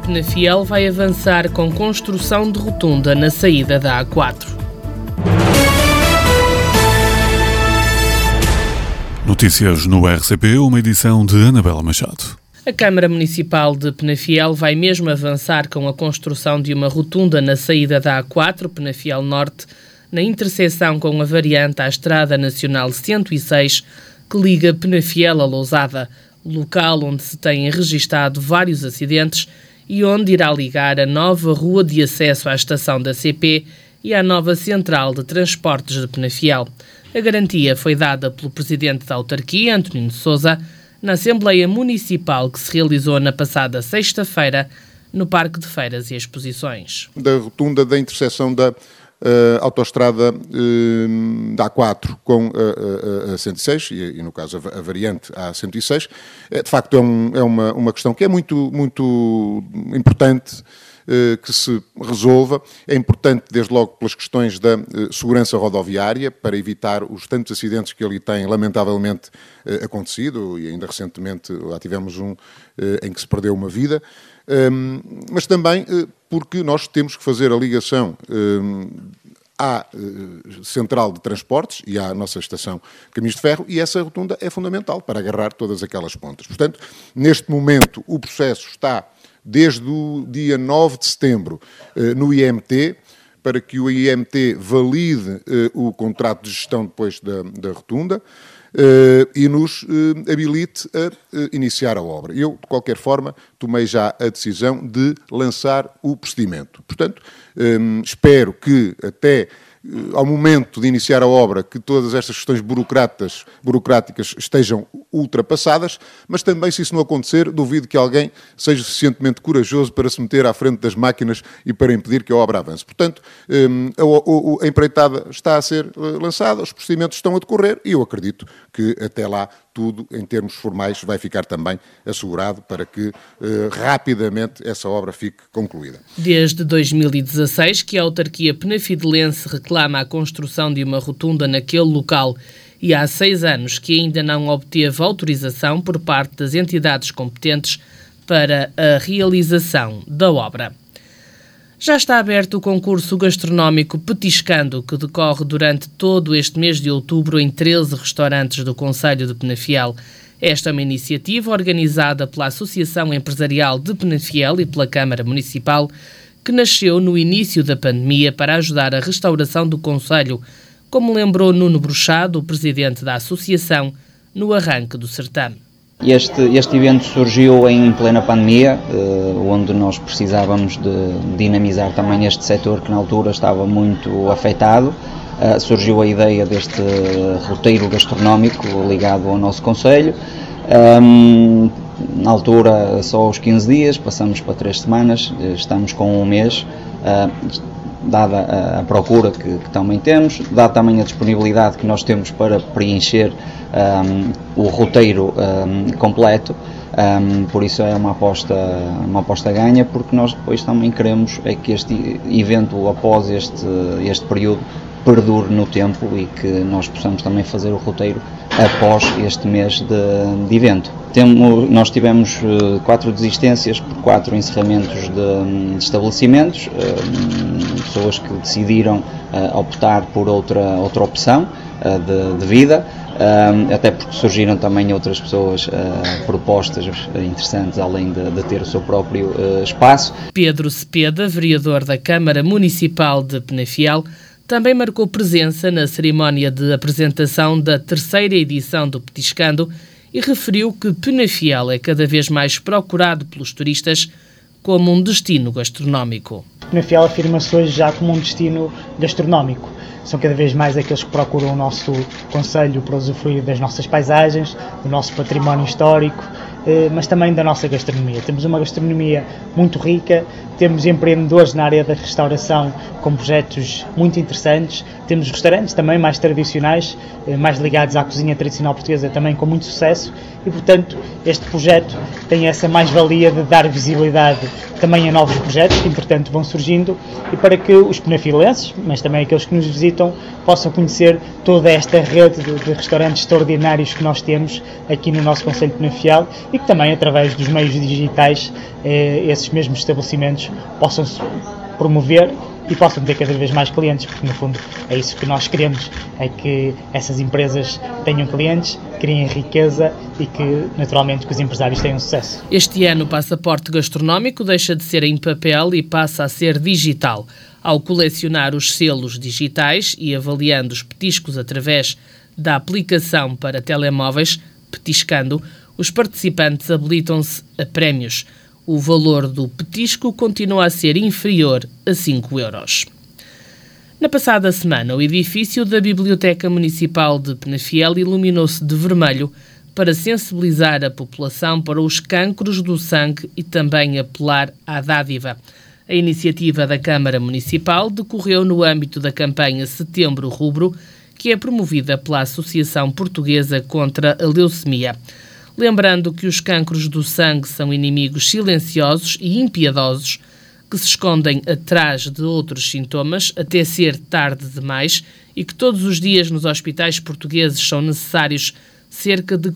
Penafiel vai avançar com construção de rotunda na saída da A4. Notícias no RCP, uma edição de Anabela Machado. A Câmara Municipal de Penafiel vai mesmo avançar com a construção de uma rotunda na saída da A4, Penafiel Norte, na interseção com a variante à Estrada Nacional 106, que liga Penafiel a Lousada, local onde se têm registado vários acidentes e onde irá ligar a nova rua de acesso à estação da CP e à nova central de transportes de Penafiel. A garantia foi dada pelo presidente da autarquia, António Sousa, na Assembleia Municipal que se realizou na passada sexta-feira no Parque de Feiras e Exposições. Da rotunda da interseção da autoestrada da A4 com a 106 e no caso a variante A106, de facto é uma questão que é muito importante que se resolva. É importante, desde logo, pelas questões da segurança rodoviária, para evitar os tantos acidentes que ali têm, lamentavelmente, acontecido, e ainda recentemente lá tivemos um em que se perdeu uma vida, mas também porque nós temos que fazer a ligação à central de transportes e à nossa estação Caminhos de Ferro, e essa rotunda é fundamental para agarrar todas aquelas pontas. Portanto, neste momento, o processo está desde o dia 9 de setembro no IMT, para que o IMT valide o contrato de gestão depois da rotunda e nos habilite a iniciar a obra. Eu, de qualquer forma, tomei já a decisão de lançar o procedimento. Portanto, espero que até ao momento de iniciar a obra, que todas estas questões burocráticas estejam ultrapassadas, mas também, se isso não acontecer, duvido que alguém seja suficientemente corajoso para se meter à frente das máquinas e para impedir que a obra avance. Portanto, a empreitada está a ser lançada, os procedimentos estão a decorrer e eu acredito que até lá tudo, em termos formais, vai ficar também assegurado para que rapidamente essa obra fique concluída. Desde 2016 que a autarquia penafidelense reclama a construção de uma rotunda naquele local e há 6 anos que ainda não obteve autorização por parte das entidades competentes para a realização da obra. Já está aberto o concurso gastronómico Petiscando, que decorre durante todo este mês de outubro em 13 restaurantes do concelho de Penafiel. Esta é uma iniciativa organizada pela Associação Empresarial de Penafiel e pela Câmara Municipal, que nasceu no início da pandemia para ajudar a restauração do concelho, como lembrou Nuno Bruxado, o presidente da associação, no arranque do certame. Este evento surgiu em plena pandemia, onde nós precisávamos de dinamizar também este setor que na altura estava muito afetado. Surgiu a ideia deste roteiro gastronómico ligado ao nosso concelho. Na altura só aos 15 dias, passamos para 3 semanas, estamos com um mês, dada a procura que também temos, dada também a disponibilidade que nós temos para preencher o roteiro completo, por isso é uma aposta ganha, porque nós depois também queremos é que este evento, após este período, perdure no tempo e que nós possamos também fazer o roteiro após este mês de evento. Nós tivemos 4 desistências por 4 encerramentos de estabelecimentos, pessoas que decidiram optar por outra opção de vida, até porque surgiram também outras pessoas propostas interessantes, além de ter o seu próprio espaço. Pedro Cepeda, vereador da Câmara Municipal de Penafiel, também marcou presença na cerimónia de apresentação da 3ª edição do Petiscando e referiu que Penafiel é cada vez mais procurado pelos turistas como um destino gastronómico. Penafiel afirma-se hoje já como um destino gastronómico. São cada vez mais aqueles que procuram o nosso concelho para usufruir das nossas paisagens, do nosso património histórico, mas também da nossa gastronomia. Temos uma gastronomia muito rica, temos empreendedores na área da restauração com projetos muito interessantes, temos restaurantes também mais tradicionais, mais ligados à cozinha tradicional portuguesa, também com muito sucesso, e portanto este projeto tem essa mais-valia de dar visibilidade também a novos projetos que entretanto vão surgindo, e para que os penafilenses, mas também aqueles que nos visitam, possam conhecer toda esta rede de restaurantes extraordinários que nós temos aqui no nosso concelho de Penafiel, e e que também, através dos meios digitais, esses mesmos estabelecimentos possam se promover e possam ter cada vez mais clientes, porque no fundo é isso que nós queremos, é que essas empresas tenham clientes, criem riqueza e que naturalmente que os empresários tenham sucesso. Este ano o passaporte gastronómico deixa de ser em papel e passa a ser digital. Ao colecionar os selos digitais e avaliando os petiscos através da aplicação para telemóveis, Petiscando, os participantes habilitam-se a prémios. O valor do petisco continua a ser inferior a 5 euros. Na passada semana, o edifício da Biblioteca Municipal de Penafiel iluminou-se de vermelho para sensibilizar a população para os cancros do sangue e também apelar à dádiva. A iniciativa da Câmara Municipal decorreu no âmbito da campanha Setembro Rubro, que é promovida pela Associação Portuguesa contra a Leucemia. Lembrando que os cancros do sangue são inimigos silenciosos e impiedosos que se escondem atrás de outros sintomas até ser tarde demais e que todos os dias nos hospitais portugueses são necessários cerca de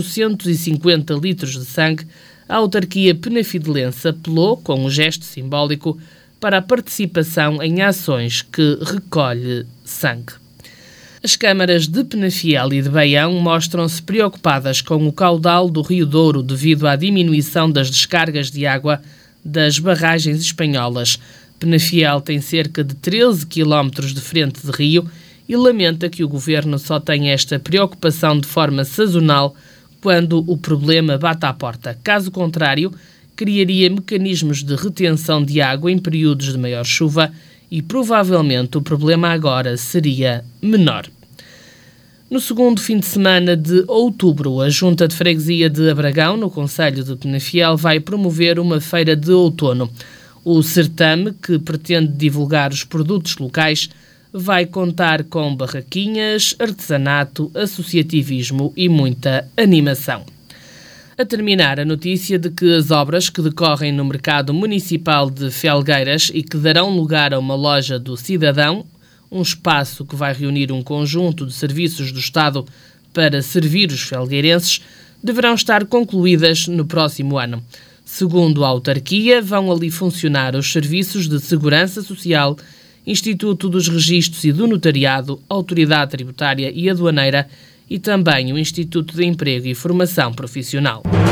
450 litros de sangue, a autarquia penafidelense apelou, com um gesto simbólico, para a participação em ações que recolhe sangue. As câmaras de Penafiel e de Baião mostram-se preocupadas com o caudal do Rio Douro devido à diminuição das descargas de água das barragens espanholas. Penafiel tem cerca de 13 km de frente de rio e lamenta que o governo só tenha esta preocupação de forma sazonal quando o problema bate à porta. Caso contrário, criaria mecanismos de retenção de água em períodos de maior chuva e provavelmente o problema agora seria menor. No segundo fim de semana de outubro, a Junta de Freguesia de Abragão, no concelho de Penafiel, vai promover uma feira de outono. O certame, que pretende divulgar os produtos locais, vai contar com barraquinhas, artesanato, associativismo e muita animação. A terminar, a notícia de que as obras que decorrem no mercado municipal de Felgueiras e que darão lugar a uma loja do cidadão, um espaço que vai reunir um conjunto de serviços do Estado para servir os felgueirenses, deverão estar concluídas no próximo ano. Segundo a autarquia, vão ali funcionar os serviços de Segurança Social, Instituto dos Registros e do Notariado, Autoridade Tributária e Aduaneira e também o Instituto de Emprego e Formação Profissional.